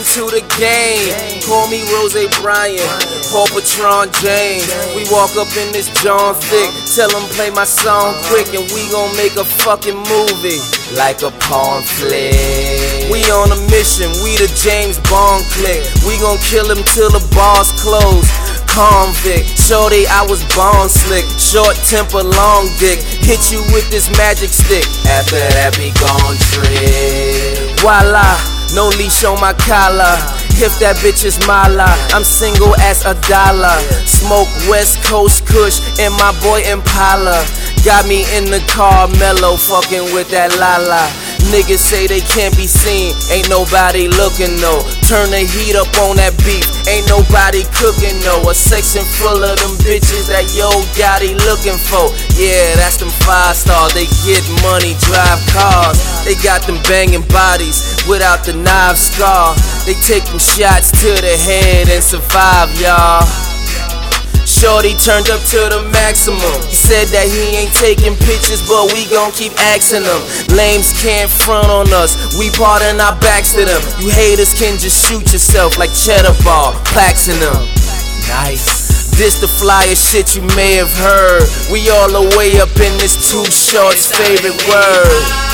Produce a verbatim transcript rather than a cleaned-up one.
into the game. Call me Rose Bryant, Paul Patron James. We walk up in this John Thick, tell him play my song quick, and we gon' make a fucking movie like a pawn flick. We on a mission, we the James Bond clique. We gon' kill him till the bars close. Convict, shorty, I was born slick. Short temper, long dick. Hit you with this magic stick. After that, be gone trick. Voila, no leash on my collar. If that bitch is mala, I'm single as a dollar. Smoke West Coast Kush and my boy Impala. Got me in the car, mellow, fucking with that lala. Niggas say they can't be seen, ain't nobody looking though. Turn the heat up on that beef, ain't nobody cooking though. A section full of them bitches that Yo Gotti looking for. Yeah, that's them five stars, they get money, drive cars. They got them banging bodies without the knife scar. They take them shots to the head and survive, y'all. Shorty turned up to the maximum. He said that he ain't taking pictures, but we gon' keep asking them. Lames can't front on us, we partin' our backs to them. You haters can just shoot yourself like cheddar ball, plaques in them. Nice. This the flyest shit you may have heard. We all the way up in this Too Short's favorite word.